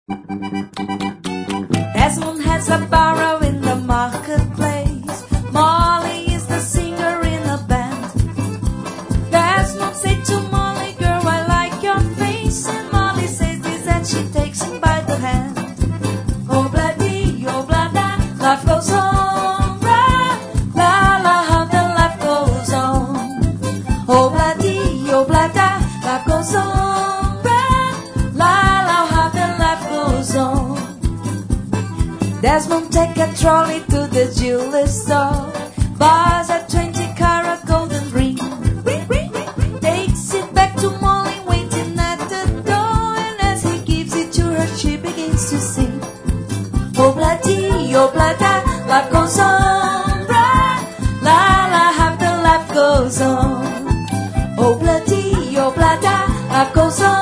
Desmond has a barrow in the marketplace. Molly is the singer in a band. Desmond said to Molly, girl, I like your face. And Molly says this and she takes him by the hand. Oh, bloody, oh, blada, life goes on. La, la, la, how the life goes on. Oh, bloody, oh, blada, life goes on. La, la, how the life goes on. Desmond take a trolley to the jewelry store, buys a 20-carat golden ring, takes it back to Molly waiting at the door, and as he gives it to her she begins to sing. Oh bloody, oh blada, life goes on, la la, how the life goes on. Oh bloody, oh blada, life goes on.